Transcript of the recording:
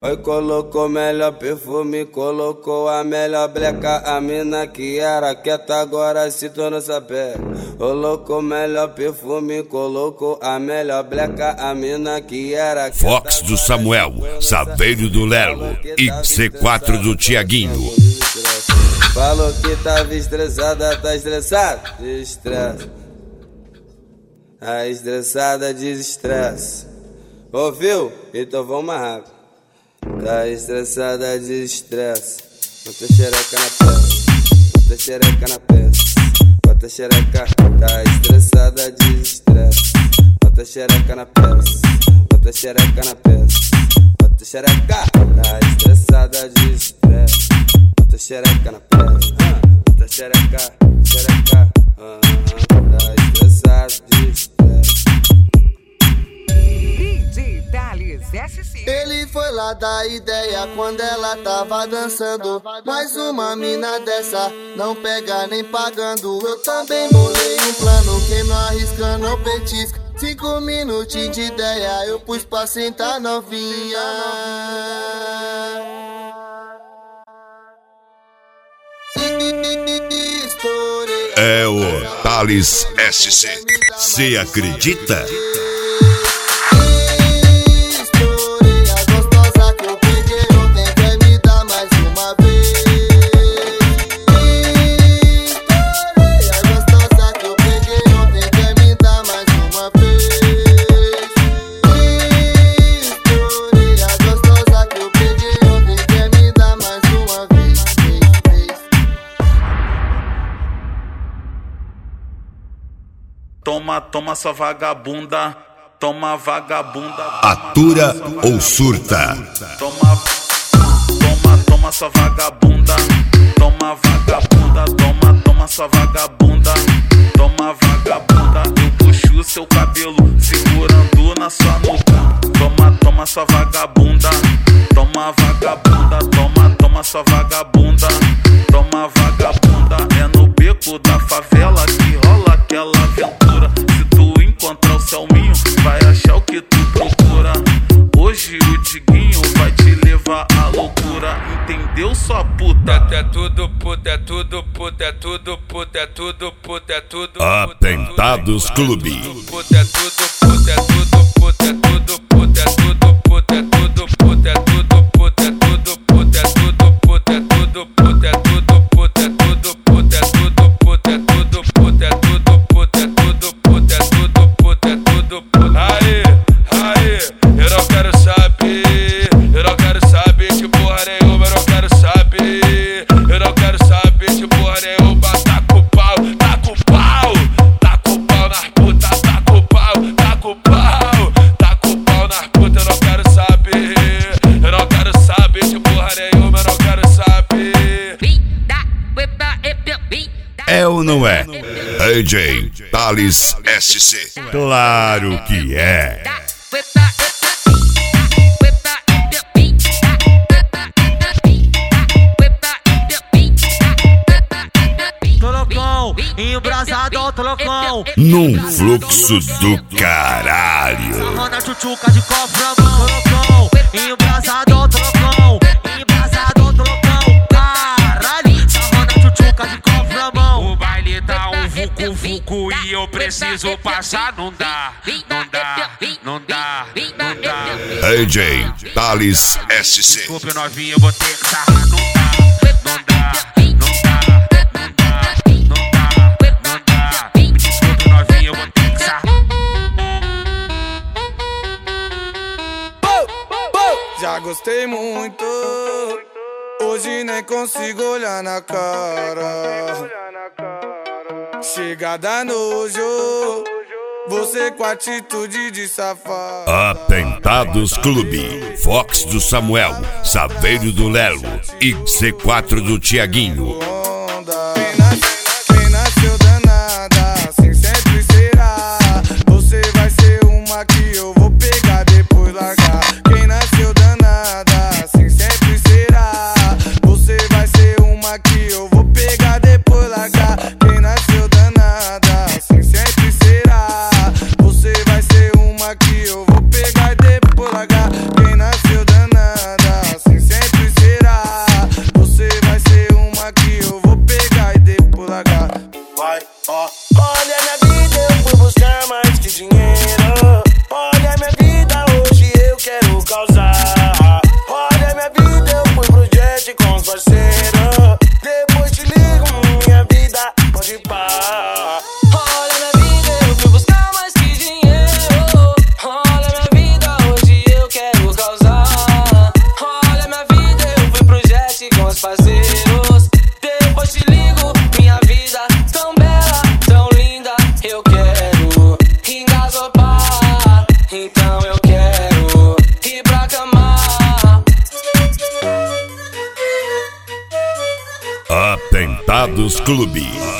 Oi, colocou melhor perfume, colocou a melhor bleca. A mina que era quieta agora se tornou sapeca. Colocou melhor perfume, colocou a melhor bleca. A mina que era quieta. Fox do Samuel, Saveiro do Lelo e C4 do Tiaguinho. Falou que tava estressada, tá estressada? Desestressa. A estressada desestressa. Ouviu? Então vamos mais rápido. Tá estressada, desestressa. Bota xereca na peça, bota xereca na peça, bota xereca. Tá estressada, desestressa. Bota xereca na peça, bota xereca na peça, bota xereca. Tá estressada, desestressa. Bota xereca na peça, bota xereca, xereca. Tá estressada, desestressa. Ele foi lá dar ideia quando ela tava dançando. Mais uma mina dessa, não pega nem pagando. Eu também bolei um plano, quem não arrisca não petisca. 5 minutinhos de ideia, eu pus pra sentar novinha. É o Thales SC. Cê acredita? Toma sua vagabunda, toma vagabunda. Atura ou surta? Toma sua vagabunda, toma vagabunda, toma sua vagabunda, toma vagabunda. Eu puxo seu cabelo, segurando na sua nuca. Toma sua vagabunda, toma vagabunda, toma sua vagabunda, toma vagabunda. É no beco da favela que rola aquela aventura. Se tu encontrar o Selminho, vai achar o que tu procura. Hoje o Diguinho vai te levar à loucura. Entendeu, sua puta? É tudo puta, é tudo puta, é tudo puta, é tudo puta, é tudo. Atentados Clube. Puta, é tudo puta, é tudo puta, é tudo puta, é tudo puta, é tudo puta, é tudo puta, é tudo puta, é tudo puta, é tudo puta, é tudo puta, é tudo puta, é tudo puta, é tudo puta, é tudo puta, é tudo puta, é tudo puta, é tudo puta. Aí, eu não quero saber, eu não quero saber de porra nenhuma, eu não quero saber, eu não quero saber de porra nenhuma. Tá com pau, tá com pau, tá com pau nas putas, tá com pau, tá com pau, tá com pau nas putas. Eu não quero saber, eu não quero saber de porra nenhuma, eu não quero saber. É ou não é? AJ Thales SC. Claro que é. Trocão, embrasado, trocão. Num fluxo do caralho. Sarrando a tchutchuca de copo na mão. Trocão, embrasado, trocão. Embrasado, trocão. Caralho, sarrando a tchutchuca de copo na mão. O baile tá um vucu-vucu e eu preciso passar. Não dá, não dá, não dá, não dá. AJ Thales SC. Desculpe, novinho, eu vou ter que sarrar. Não dá, não dá, não dá, não dá, não dá, não dá. Desculpe, novinho, eu vou ter que sarrar. Já gostei muito, hoje nem consigo olhar na cara. Chega da nojo, você com atitude de safado. Atentados Clube. Fox do Samuel, Saveiro do Lelo e C4 do Tiaguinho. Quem nasceu danada, assim sempre será. Você vai ser uma que eu vou pegar, depois largar. Quem nasceu danada, assim sempre será. Você vai ser uma que eu vou pegar, depois largar. Quem nasceu danada, assim sempre será. Você vai ser uma que eu vou pegar, depois largar. Quem nasceu danada. jet com os parceiros. Depois te ligo, minha vida pode ir pá. Olha minha vida, eu fui buscar mais que dinheiro. Olha minha vida, hoje eu quero causar. Olha minha vida, eu fui pro jet com os parceiros. Depois te ligo, minha vida tão bela, tão linda. Eu quero engasopar, então eu quero ir pra cama. Atentados Clube.